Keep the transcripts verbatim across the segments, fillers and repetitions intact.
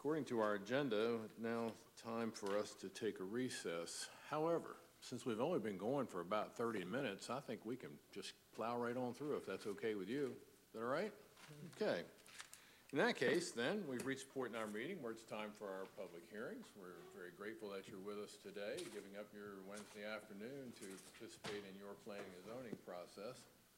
According to our agenda, now time for us to take a recess. However, since we've only been going for about thirty minutes, I think we can just plow right on through if that's okay with you. Is that all right? Okay. In that case, then, we've reached a point in our meeting where it's time for our public hearings. We're very grateful that you're with us today, giving up your Wednesday afternoon to participate in your planning and zoning process.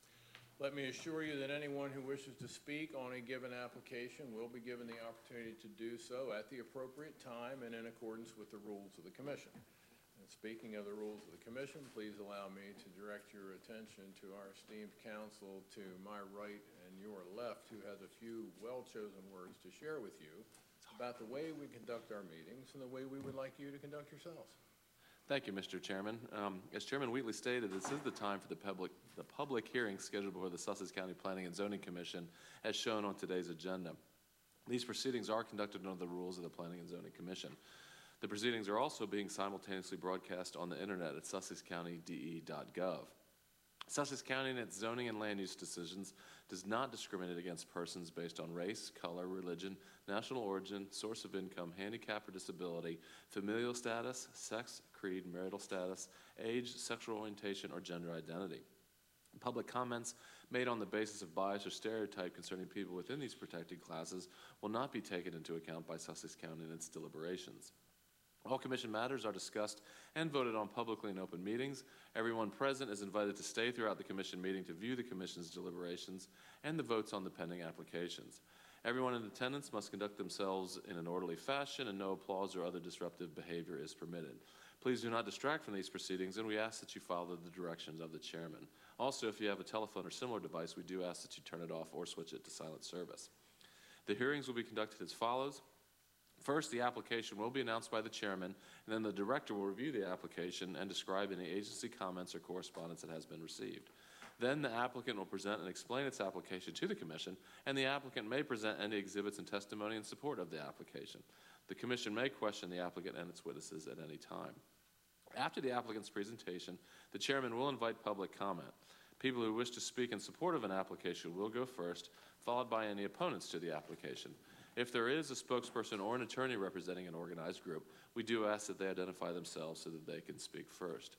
Let me assure you that anyone who wishes to speak on a given application will be given the opportunity to do so at the appropriate time and in accordance with the rules of the Commission. And speaking of the rules of the Commission, please allow me to direct your attention to our esteemed counsel to my right and your left, who has a few well-chosen words to share with you about the way we conduct our meetings and the way we would like you to conduct yourselves. Thank you, Mister Chairman. Um, as Chairman Wheatley stated, this is the time for the public, the public hearing scheduled before the Sussex County Planning and Zoning Commission, as shown on today's agenda. These proceedings are conducted under the rules of the Planning and Zoning Commission. The proceedings are also being simultaneously broadcast on the internet at sussex county d e dot gov. Sussex County in its zoning and land use decisions does not discriminate against persons based on race, color, religion, national origin, source of income, handicap or disability, familial status, sex, creed, marital status, age, sexual orientation, or gender identity. Public comments made on the basis of bias or stereotype concerning people within these protected classes will not be taken into account by Sussex County in its deliberations. All Commission matters are discussed and voted on publicly in open meetings. Everyone present is invited to stay throughout the Commission meeting to view the Commission's deliberations and the votes on the pending applications. Everyone in attendance must conduct themselves in an orderly fashion, and no applause or other disruptive behavior is permitted. Please do not distract from these proceedings, and we ask that you follow the directions of the Chairman. Also, if you have a telephone or similar device, we do ask that you turn it off or switch it to silent service. The hearings will be conducted as follows. First, the application will be announced by the Chairman, and then the Director will review the application and describe any agency comments or correspondence that has been received. Then the applicant will present and explain its application to the Commission, and the applicant may present any exhibits and testimony in support of the application. The Commission may question the applicant and its witnesses at any time. After the applicant's presentation, the Chairman will invite public comment. People who wish to speak in support of an application will go first, followed by any opponents to the application. If there is a spokesperson or an attorney representing an organized group, we do ask that they identify themselves so that they can speak first.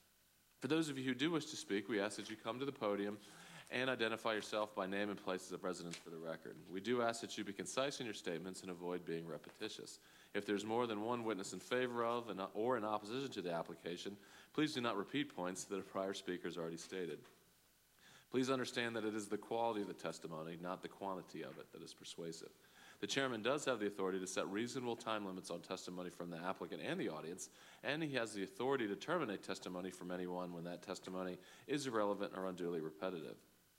For those of you who do wish to speak, we ask that you come to the podium and identify yourself by name and places of residence for the record. We do ask that you be concise in your statements and avoid being repetitious. If there's more than one witness in favor of or in opposition to the application, please do not repeat points that a prior speaker has already stated. Please understand that it is the quality of the testimony, not the quantity of it, that is persuasive. The Chairman does have the authority to set reasonable time limits on testimony from the applicant and the audience, and he has the authority to terminate testimony from anyone when that testimony is irrelevant or unduly repetitive.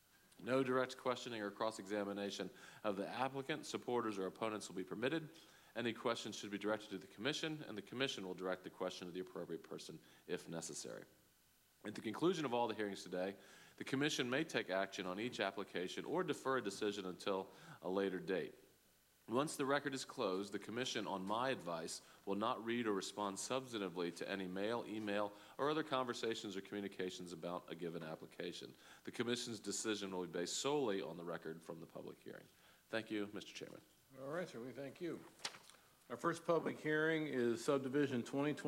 No direct questioning or cross-examination of the applicant, supporters, or opponents will be permitted. Any questions should be directed to the Commission, and the Commission will direct the question to the appropriate person if necessary. At the conclusion of all the hearings today, the Commission may take action on each application or defer a decision until a later date. Once the record is closed, the Commission, on my advice, will not read or respond substantively to any mail, email, or other conversations or communications about a given application. The Commission's decision will be based solely on the record from the public hearing. Thank you, Mister Chairman. All right, sir, we thank you. Our first public hearing is subdivision twenty twenty.